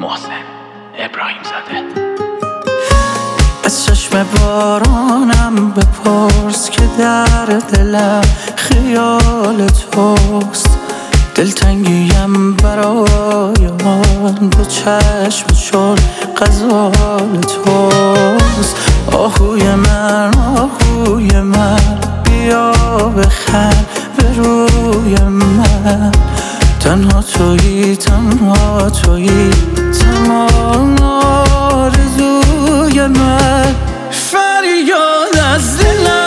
محسن ابراهیم زاده. از چشم بارانم بپرس که در دلم خیال توست. دلتنگیم برای من دو چشم چون غزال توست. آهوی من بیا بخند به روی من. تنها تویی تمام آرزوی من. فریاد از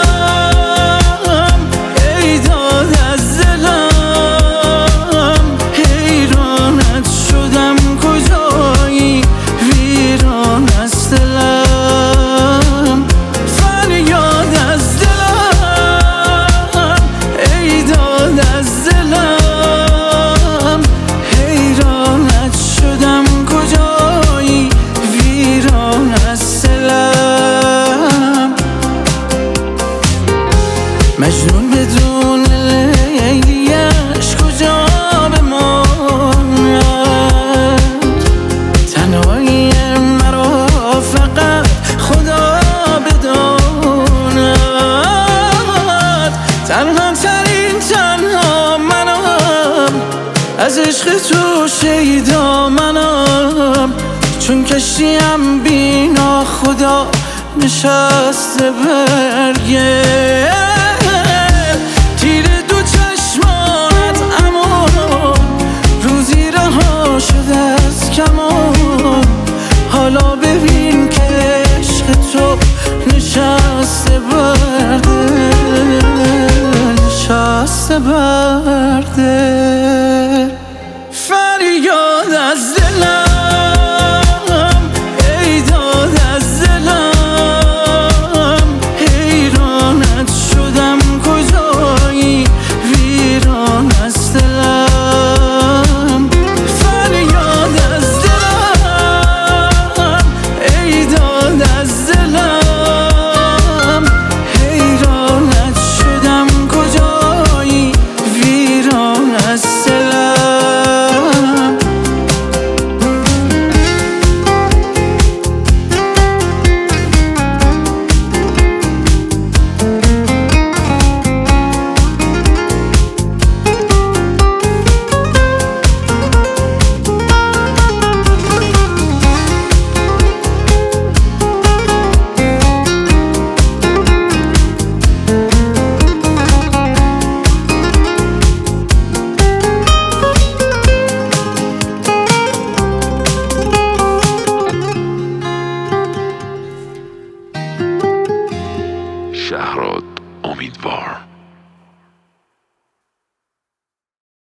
دلم ای داد از دلم. حیرانت شدم کجایی ویران از دلم. فریاد از دلم ای داد از دلم. حیرانت شدم کجایی ویران از دلم. مجنون بدون لیلیش کجا بماند. تنهایی مرا فقط خدا بداند. تنها منم از عشق تو شیدا منم. چون کشتیم بینا خدا نشسته برگه. تیر دو چشمانت امان روزی رها شده از کمان. حالا ببین که عشق تو نشسته برده. نشسته برده. فریاد از دلم ای داد از دلم. حیرانت شدم کجایی ویران از دلم. فریاد از دلم ای داد از دلم. حیرانت شدم کجایی ویران از دلم. شهراد امیدوار.